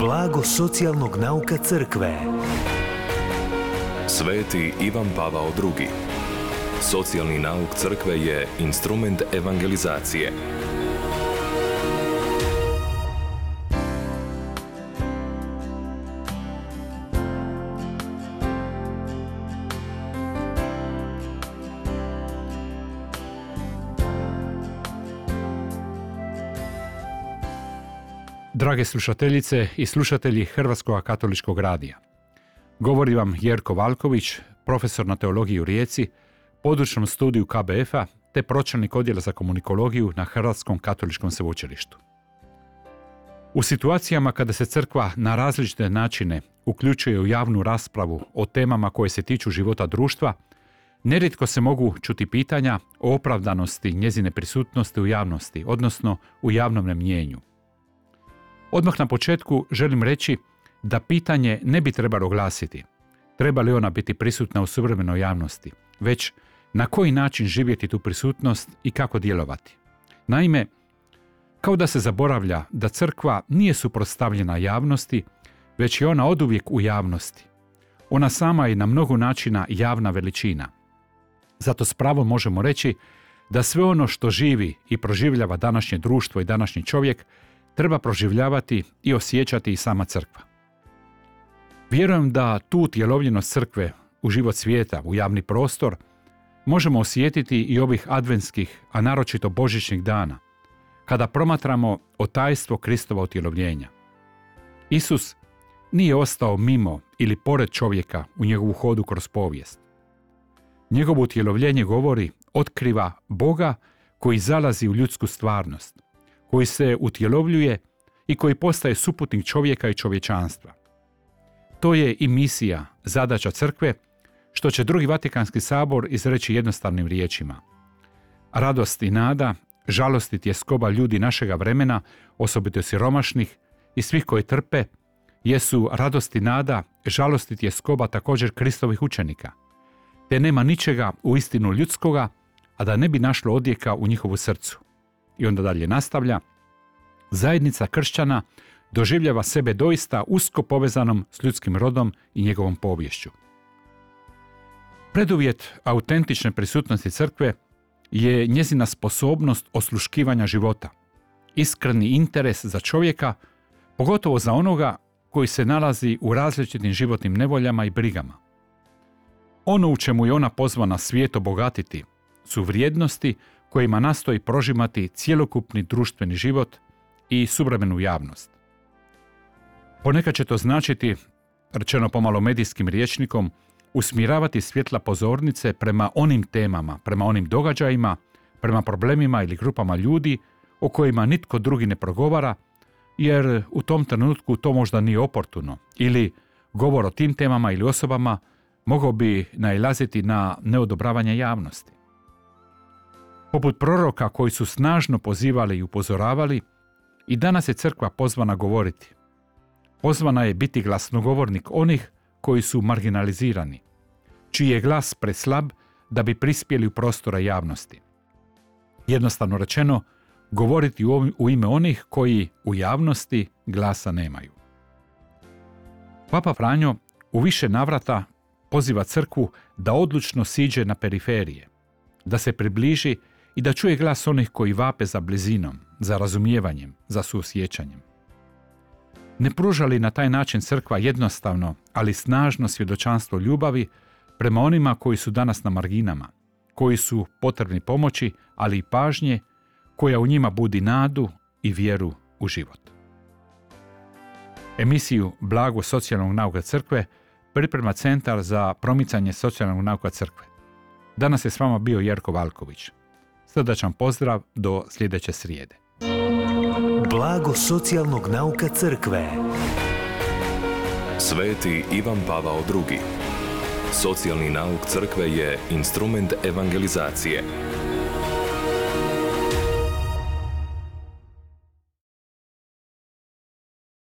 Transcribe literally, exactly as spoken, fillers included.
Blago socijalnog nauka crkve. Sveti Ivan Pavao drugi. Socijalni nauk crkve je instrument evangelizacije. Drage slušateljice i slušatelji Hrvatskog katoličkog radija. Govori vam Jerko Valković, profesor na teologiji u Rijeci, područnom studiju K B F-a te pročelnik odjela za komunikologiju na Hrvatskom katoličkom sveučilištu. U situacijama kada se crkva na različite načine uključuje u javnu raspravu o temama koje se tiču života društva, nerijetko se mogu čuti pitanja o opravdanosti njezine prisutnosti u javnosti, odnosno u javnom mnijenju. Odmah na početku želim reći da pitanje ne bi trebalo glasiti treba li ona biti prisutna u suvremenoj javnosti, već na koji način živjeti tu prisutnost i kako djelovati. Naime, kao da se zaboravlja da crkva nije suprotstavljena javnosti, već je ona oduvijek u javnosti. Ona sama je na mnogo načina javna veličina. Zato s pravom možemo reći da sve ono što živi i proživljava današnje društvo i današnji čovjek treba proživljavati i osjećati i sama crkva. Vjerujem da tu utjelovljenost crkve u život svijeta, u javni prostor, možemo osjetiti i ovih adventskih, a naročito božićnih dana, kada promatramo otajstvo Kristova utjelovljenja. Isus nije ostao mimo ili pored čovjeka u njegovu hodu kroz povijest. Njegovo utjelovljenje govori, otkriva Boga koji zalazi u ljudsku stvarnost, koji se utjelovljuje i koji postaje suputnik čovjeka i čovječanstva. To je i misija, zadaća crkve, što će drugi Vatikanski sabor izreći jednostavnim riječima. Radost i nada, žalost i tjeskoba ljudi našega vremena, osobito siromašnih i svih koji trpe, jesu radost i nada, žalost i tjeskoba također Kristovih učenika, te nema ničega u istinu ljudskoga, a da ne bi našlo odjeka u njihovu srcu. I onda dalje nastavlja, zajednica kršćana doživljava sebe doista usko povezanom s ljudskim rodom i njegovom poviješću. Preduvjet autentične prisutnosti crkve je njezina sposobnost osluškivanja života, iskreni interes za čovjeka, pogotovo za onoga koji se nalazi u različitim životnim nevoljama i brigama. Ono u čemu je ona pozvana svijet obogatiti su vrijednosti kojima nastoji prožimati cjelokupni društveni život i suvremenu javnost. Ponekad će to značiti, rečeno pomalo medijskim rječnikom, usmjeravati svjetla pozornice prema onim temama, prema onim događajima, prema problemima ili grupama ljudi o kojima nitko drugi ne progovara, jer u tom trenutku to možda nije oportuno, ili govor o tim temama ili osobama mogao bi nailaziti na neodobravanje javnosti. Poput proroka koji su snažno pozivali i upozoravali, i danas je crkva pozvana govoriti. Pozvana je biti glasnogovornik onih koji su marginalizirani, čiji je glas preslab da bi prispjeli u prostora javnosti. Jednostavno rečeno, govoriti u ime onih koji u javnosti glasa nemaju. Papa Franjo u više navrata poziva crkvu da odlučno siđe na periferije, da se približi i da čuje glas onih koji vape za blizinom, za razumijevanjem, za suosjećanjem. Ne pruža li na taj način crkva jednostavno, ali snažno svjedočanstvo ljubavi prema onima koji su danas na marginama, koji su potrebni pomoći, ali i pažnje, koja u njima budi nadu i vjeru u život. Emisiju Blago socijalnog nauka crkve priprema Centar za promicanje socijalnog nauka crkve. Danas je s vama bio Jerko Valković. Srdačan pozdrav do sljedeće srijede. Blago socijalnog nauka crkve. Sveti Ivan Pavao drugi. Socijalni nauk crkve je instrument evangelizacije.